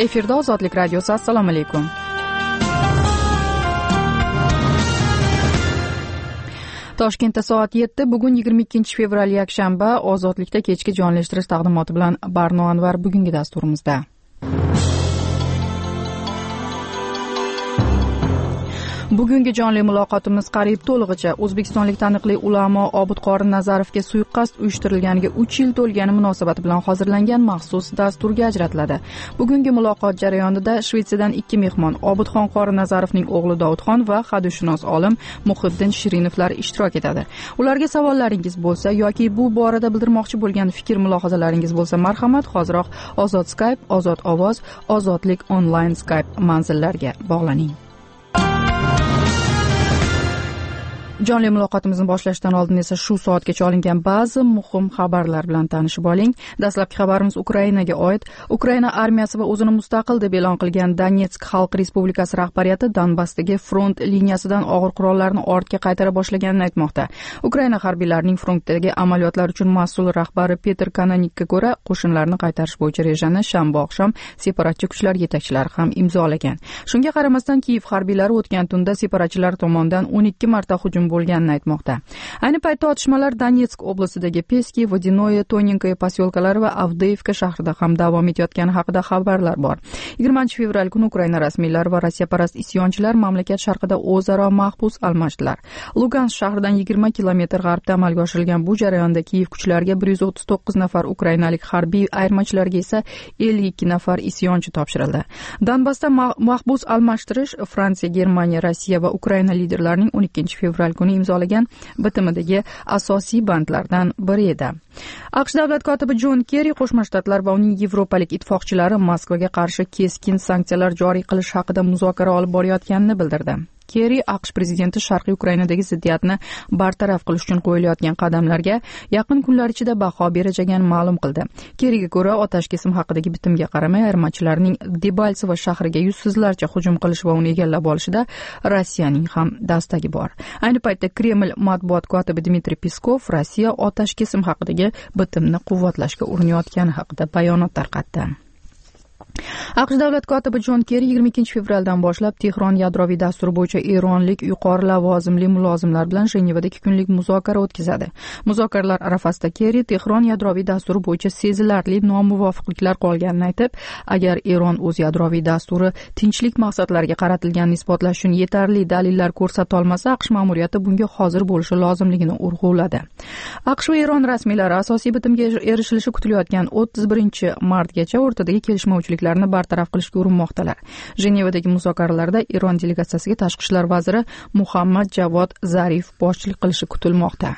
Efirda Ozodlik radiosi. Assalomu alaykum. Toshkentda soat 7. Bugun 22 fevral yakshanba. Ozodlikda kechki jonlashtirish taqdimoti bilan Barno Anvar bugungi dasturimizda. Bugungi jonli muloqotimiz qariyb to'lig'icha O'zbekistonlik taniqli ulamo Obid Qori Nazarovga suiqasd uyushtirilganiga 3 yil to'lgani munosabati bilan hozirlangan maxsus dasturga ajratiladi. Bugungi muloqot jarayonida Shvetsiyadan 2 mehmon Obidxon Qori Nazarovning o'g'li Dovudxon va hadisshunos olim Muhiddin Shirinovlar ishtirok etadi. Ularga savollaringiz bo'lsa yoki bu borada bildirmoqchi bo'lgan fikr mulohazalaringiz bo'lsa, marhamat, hoziroq Ozod Skype, Ozod ovoz, Ozodlik onlayn Skype manzillariga bog'laning. Jonli muloqotimizni boshlashdan oldin esa shu soatgacha olingan ba'zi muhim xabarlar bilan tanishib oling. Dastlabki xabarimiz Ukrainaga oid. Ukraina armiyasi va o'zini mustaqil deb e'lon qilgan Donetsk Xalq Respublikasi rahbariyati Donbassdagi front liniyasidan og'ir qurollarni ortga qaytara boshlaganini aytmoqda. Ukraina harbiylarining frontdagi amaliyotlar uchun mas'ul rahbari Petr Kananikka ko'ra, qo'shinlarni qaytarish bo'yicha rejani shanba oqshom separatchi kuchlar yetakchilari ham imzolagan. Shunga qaramasdan Kiyev harbiylari o'tgan tunda separatchilar tomonidan 12 marta hujum bo'lganini aytmoqda. Ayni paytda otishmalar Donetsk oblastidagi Peski, Vodinoye, Toninkoye posyolkalari va Avdeevka shahrida ham davom etayotgani haqida xabarlar bor. 20 fevral kuni Ukraina rasmiylari va rossiyaparast isyonchilar mamlakat sharqida o'zaro mahbus almashdilar. Lugansk shahridan 20 kilometr g'arbda amalga oshirilgan bu jarayonda Kiyev kuchlariga 139 nafar ukrainalik harbiy ayirmachilarga esa 52 nafar isyonchi topshirildi. Donbassda mahbus almashtirish Fransiya, Germaniya, Rossiya va Ukraina liderlarining 12 fevral kuni imzolagan bitimidagi asosiy bandlardan biri edi. AQSh davlat kotibi Jon Kerri Qo'shma Shtatlar va uning yevropalik ittifoqchilari Moskvaga qarshi keskin sanksiyalar joriy qilish haqida muzokara olib borayotganini bildirdi. Kerri AQSh prezidenti Sharqiy Ukrainadagi ziddiyatni bartaraf qilish uchun qo'yilayotgan qadamlarga yaqin kunlar ichida baho berajagini ma'lum qildi. Kerriga ko'ra, otashkesim haqidagi bitimga qaramay ayirmachilarning Debaltsevo shahriga yuzsizlarcha hujum qilish va uni egallab olishida Rossiyaning ham dastagi bor. Ayni paytda Kreml matbuot kotibi Dmitriy Peskov Rossiya otashkesim haqidagi bitimni quvvatlashga urinayotgani haqida bayonot tarqatdi. AQSh davlat kotibi Jon Kerri 22 fevraldan boshlab Tehron yadroviy dasturi bo'yicha eronlik yuqori lavozimli mulozimlar bilan Jenevada 2 kunlik muzokara o'tkazadi. Muzokaralar arafasida Kerri Tehron yadroviy dasturi bo'yicha sezilarli nomuvofiqliklar qolganini aytib, agar Eron o'z yadroviy dasturi tinchlik maqsadlariga qaratilganini isbotlash uchun yetarli dalillar ko'rsata olmasa, AQSh ma'muriyati bunga hozir bo'lishi lozimligini urg'uladi. AQSh va Eron rasmiylari asosiy bitimga erishilishi kutilayotgan 31 martgacha o'rtadagi kelishmovchiliklarni bartaraf qilishga urinmoqdalar. Jenevadagi muzokaralarda Eron delegatsiyasiga tashqi ishlar vaziri Muhammad Javod Zarif boshchilik qilishi kutilmoqda.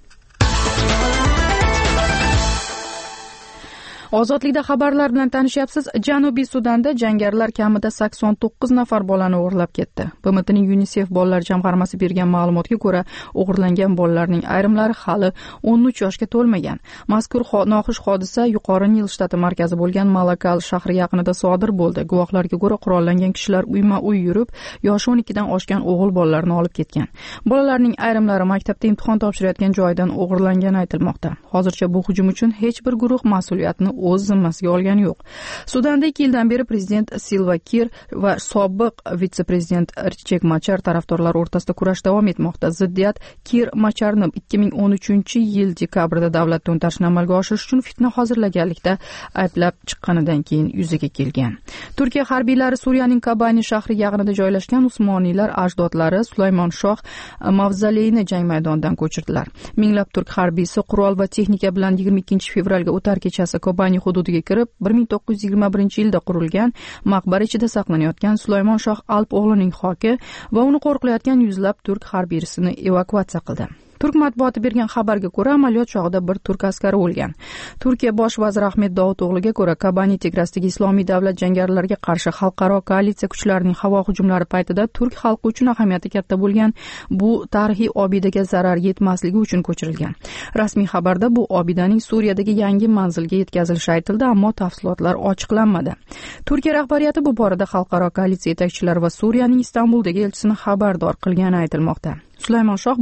Ozodlikda xabarlar bilan tanishyapsiz. Janubiy Sudanda jangarilar kamida 89 nafar bolani o'g'irlab ketdi. BMTning UNICEF bolalar jamg'armasi bergan ma'lumotga ko'ra, o'g'irlangan bolalarning ayrimlari hali 13 yoshga to'lmagan. Mazkur noxush hodisa yuqori Nil shtati markazi bo'lgan Malakal shahri yaqinida sodir bo'ldi. Guvohlarga ko'ra, qurollangan kishilar uyma-uy yurib, yoshi 12 dan oshgan o'g'il bolalarni olib ketgan. Bolalarning ayrimlari maktabda imtihon topshirayotgan joydan o'g'irlangani aytilmoqda. Hozircha bu hujum uchun hech bir guruh mas'uliyatni o'z zimmasiga olgani yo'q. Sudanda 2 yildan beri prezident Silva Kiir va sobiq vitse-prezident Riek Machar tarafdorlari o'rtasida kurash davom etmoqda. Ziddiyat Kiir Macharni 2013-yil dekabrda davlat to'ntarishini amalga oshirish uchun fitna hozirlaganlikda ayblab chiqqanidan keyin yuzaga kelgan. Turkiya harbiylari Suriyaning Kobani shahri yaqinida joylashgan Usmoniylar ajdodlari Sulaymon Shoh mavzoleyini jang maydonidan ko'chirdilar. Minglab turk harbiysi qurol va texnika bilan 22 fevralga o'tar kechasi Kobani hududiga kirib, 1921-yilda qurilgan maqbara ichida saqlanayotgan Sulaymon Shoh Alp o'g'lining xoki va uni qo'riqlayotgan yuzlab turk harbiysini evakuatsiya qildi. Turk matbuoti bergan xabarga ko'ra, amaliyot chog'ida bir turk askari o'lgan. Turkiya bosh vaziri Ahmet Davuto'g'liga ko'ra, Kobani chegaраsidagi Islomiy davlat jangarilarga qarshi xalqaro koalitsiya kuchlarining havo hujumlari paytida turk xalqi uchun ahamiyati katta bo'lgan bu tarixiy obidaga zarar yetmasligi uchun ko'chirilgan. Rasmiy xabarda bu obidaning Suriyadagi yangi manzilga yetkazilishi aytildi, ammo tafsilotlar ochiqlanmadi. Turkiya rahbariyati bu borada xalqaro koalitsiya yetakchilari va Suriyaning Istanbuldagi elchisini xabardor qilgani aytilmoqda. Sulaymon Shoh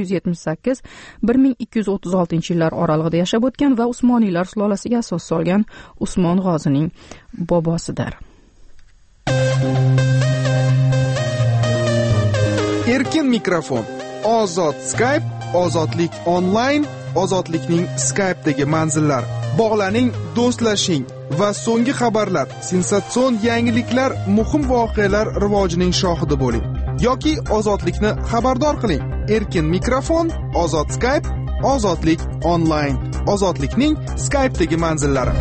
1178-1236 yillar oralig'ida yashab o'tgan va Usmoniylar sulolasiga asos solgan Usmon G'ozining bobosidir. Erkin mikrofon, ozod Skype, ozodlik onlayn, ozodlikning Skype'dagi manzillari. Bog'laning, do'stlashing va so'nggi xabarlar, sensatsion yangiliklar, muhim voqealar rivojining shohidi bo'ling. Yoki ozodlikni xabardor qiling. Erkin mikrofon, ozod Skype, ozodlik onlayn, ozodlikning Skype'dagi manzillari.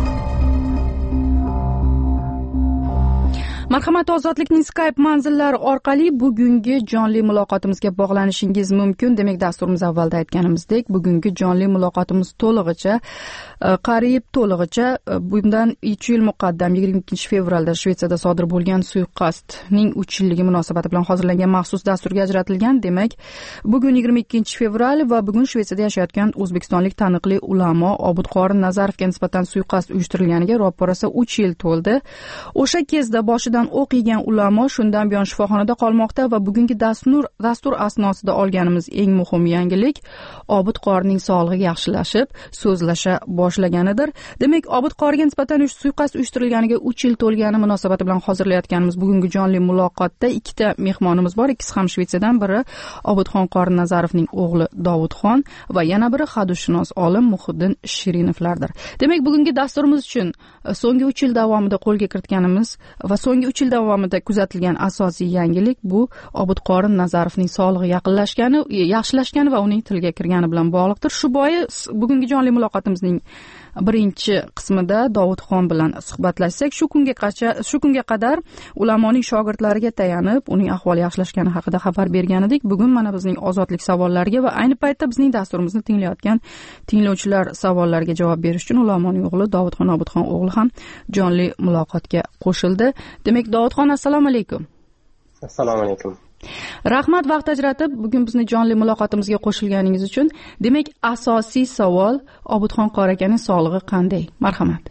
Marhamat, ozodlikning Skype manzillari orqali bugungi jonli muloqotimizga bog'lanishingiz mumkin. Demak, dasturimiz avvalda aytganimizdek, bugungi jonli muloqotimiz to'lig'icha, qariyb to'lig'icha bundan 3 yil muqaddam 22 fevralda Shvetsiyada sodir bo'lgan suiqasdning 3 yilligi munosabati bilan hozirlangan maxsus dasturga ajratilgan. Demak, bugun 22 fevral va bugun Shvetsiyada yashayotgan o'zbekistonlik taniqli ulamo Obidqorin Nazarovga nisbatan suiqasd uyushtirilganiga roppa rosa 3 yil to'ldi. O'sha kezda boshidan o'q yegan ulamo shundan buyon shifoxonada qolmoqda va bugungi dastur asnosida olganimiz eng muhim yangilik Obidqorinning sog'lig'i yaxshilashib, so'zlasha boshlaganidir. Demak, Obidqoringa nisbatan suiqasd uyushtirilganiga 3 yil to'lgani munosabati bilan hozirlayotganimiz bugungi jonli muloqotda ikkita mehmonimiz bor. Ikkisi ham Shvetsiyadan, biri Obidxon Qorin Nazarovning o'g'li Dovudxon va yana biri hadusshunos olim Muhiddin Shirinovlardir. Demak, bugungi dasturimiz uchun so'nggi 3 yil davomida qo'lga kiritganimiz va so'nggi 3 yil davomida kuzatilgan asosiy yangilik bu Obidqorin Nazarovning sog'lig'i yaxshilashgani va uning tilga kirgani bilan bog'liqdir. Shu bois bugungi jonli muloqotimizning birinchi qismida Dovudxon bilan suhbatlashsak, shu kunga qadar ulamoning shogirdlariga tayanib, uning ahvoli yaxshilashgani haqida xabar bergan edik. Bugun mana bizning ozodlik savollariga va ayni paytda bizning dasturimizni tinglayotgan tinglovchilar savollariga javob berish uchun ulamoning o'g'li Dovudxon Obidxon o'g'li ham jonli muloqotga qo'shildi. Demak, Dovudxon, assalomu alaykum. Assalomu alaykum. Rahmat, vaqt ajratib bugun bizni jonli muloqotimizga qo'shilganingiz uchun. Demak, asosiy savol Obidxon qori akaning sog'lig'i qanday? Marhamat.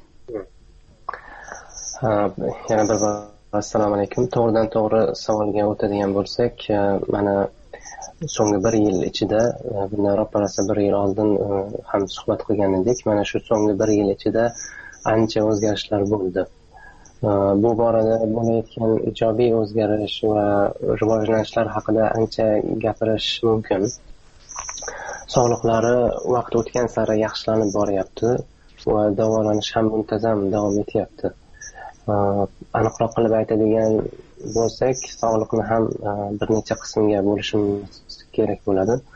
Yana bir bor assalomu alaykum. To'g'ridan to'g'ri savolga o'tadigan bo'lsak, mana so'nggi 1 yil ichida, bundan ro'parasi 1 yil oldin ham suhbat qilgan edik. Mana shu so'nggi 1 yil ichida ancha o'zgarishlar bo'ldi. Bu borada bo'layotgan ijobiy o'zgarish va rivojlanishlar haqida ancha gapirish mumkin. Sog'liqlari vaqt o'tgan sari yaxshilanib boryapti va davolanish ham muntazam davom etyapti. Aniqroq qilib aytadigan bo'lsak, sog'liqni ham bir necha qismga bo'lishimiz kerak bo'ladi.